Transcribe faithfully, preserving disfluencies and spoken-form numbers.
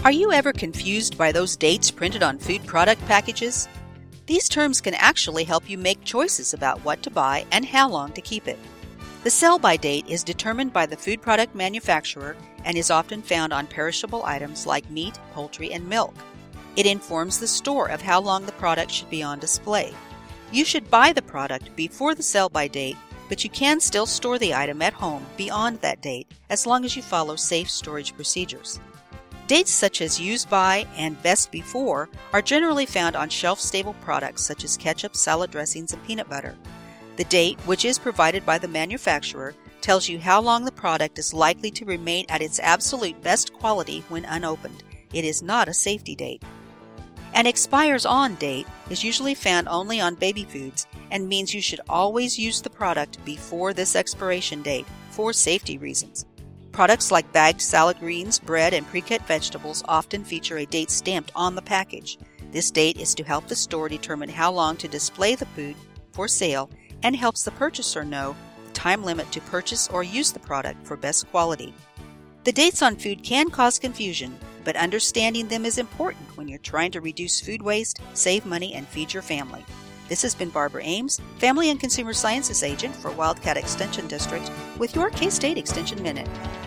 Are you ever confused by those dates printed on food product packages? These terms can actually help you make choices about what to buy and how long to keep it. The sell-by date is determined by the food product manufacturer and is often found on perishable items like meat, poultry, and milk. It informs the store of how long the product should be on display. You should buy the product before the sell-by date, but you can still store the item at home beyond that date as long as you follow safe storage procedures. Dates such as use by and best before are generally found on shelf-stable products such as ketchup, salad dressings, and peanut butter. The date, which is provided by the manufacturer, tells you how long the product is likely to remain at its absolute best quality when unopened. It is not a safety date. An expires on date is usually found only on baby foods and means you should always use the product before this expiration date for safety reasons. Products like bagged salad greens, bread, and pre-cut vegetables often feature a date stamped on the package. This date is to help the store determine how long to display the food for sale and helps the purchaser know the time limit to purchase or use the product for best quality. The dates on food can cause confusion, but understanding them is important when you're trying to reduce food waste, save money, and feed your family. This has been Barbara Ames, Family and Consumer Sciences Agent for Wildcat Extension District, with your K-State Extension Minute.